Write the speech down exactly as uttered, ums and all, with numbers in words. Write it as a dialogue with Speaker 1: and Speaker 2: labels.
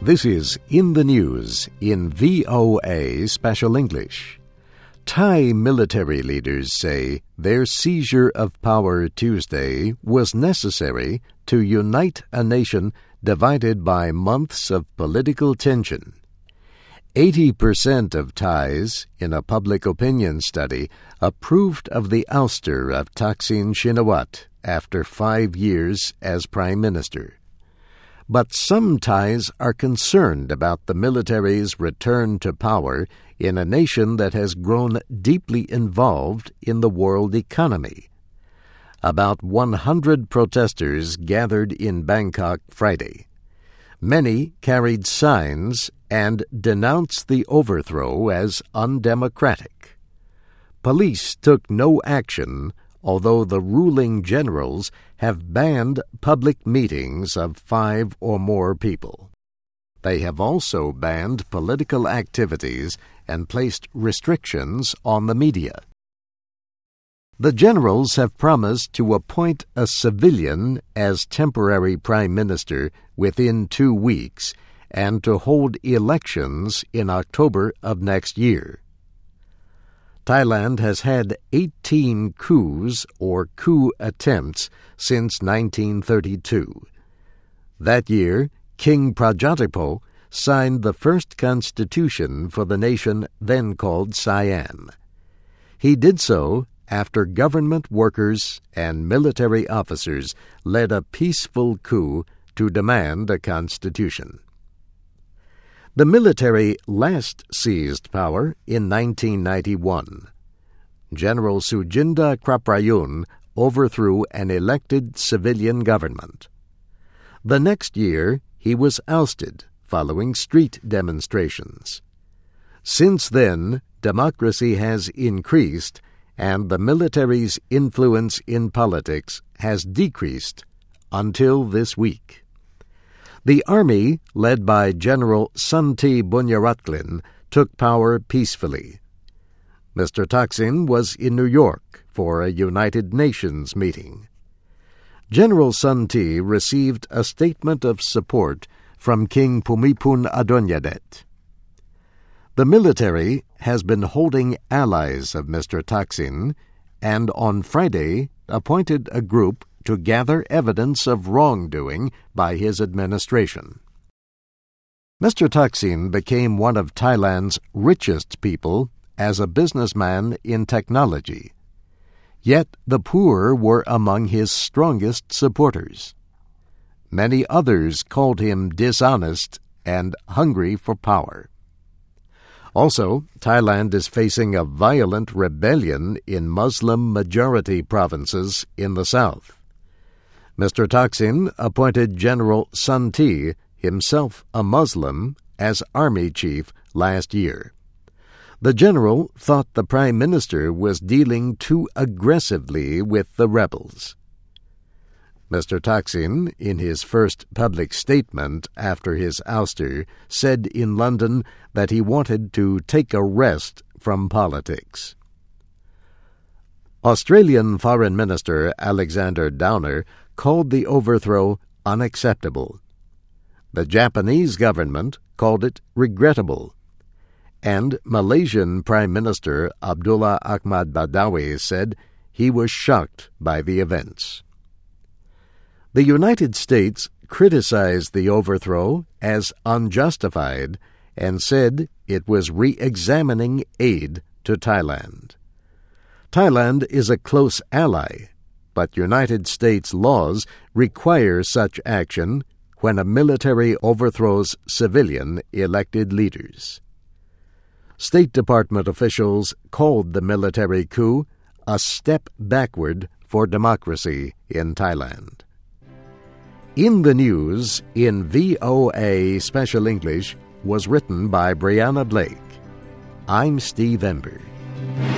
Speaker 1: This is In the News in V O A Special English. Thai military leaders say their seizure of power Tuesday was necessary to unite a nation divided by months of political tension. eighty percent of Thais, in a public opinion study, approved of the ouster of Thaksin Shinawatra after five years as Prime Minister. But some Thais are concerned about the military's return to power in a nation that has grown deeply involved in the world economy. About one hundred protesters gathered in Bangkok Friday. Many carried signs and denounced the overthrow as undemocratic. Police took no action, although the ruling generals have banned public meetings of five or more people. They have also banned political activities and placed restrictions on the media. The generals have promised to appoint a civilian as temporary prime minister within two weeks and to hold elections in October of next year. Thailand has had eighteen coups or coup attempts since nineteen thirty-two. That year, King Prajatipo signed the first constitution for the nation then called Siam. He did so after government workers and military officers led a peaceful coup to demand a constitution. The military last seized power in nineteen ninety-one. General Sujinda Kraprayun overthrew an elected civilian government. The next year, he was ousted following street demonstrations. Since then, democracy has increased and the military's influence in politics has decreased until this week. The army, led by General Sunti Bunyaratklin, took power peacefully. Mister Thaksin was in New York for a United Nations meeting. General Sunti received a statement of support from King Bhumibol Adulyadej. The military has been holding allies of Mister Thaksin and on Friday appointed a group to gather evidence of wrongdoing by his administration. Mister Thaksin became one of Thailand's richest people as a businessman in technology. Yet the poor were among his strongest supporters. Many others called him dishonest and hungry for power. Also, Thailand is facing a violent rebellion in Muslim-majority provinces in the south. Mister Thaksin appointed General Sunti, himself a Muslim, as army chief last year. The general thought the prime minister was dealing too aggressively with the rebels. Mister Thaksin, in his first public statement after his ouster, said in London that he wanted to take a rest from politics. Australian Foreign Minister Alexander Downer called the overthrow unacceptable. The Japanese government called it regrettable. And Malaysian Prime Minister Abdullah Ahmad Badawi said he was shocked by the events. The United States criticized the overthrow as unjustified and said it was re-examining aid to Thailand. Thailand is a close ally, but United States laws require such action when a military overthrows civilian elected leaders. State Department officials called the military coup a step backward for democracy in Thailand. In the News in V O A Special English was written by Brianna Blake. I'm Steve Ember.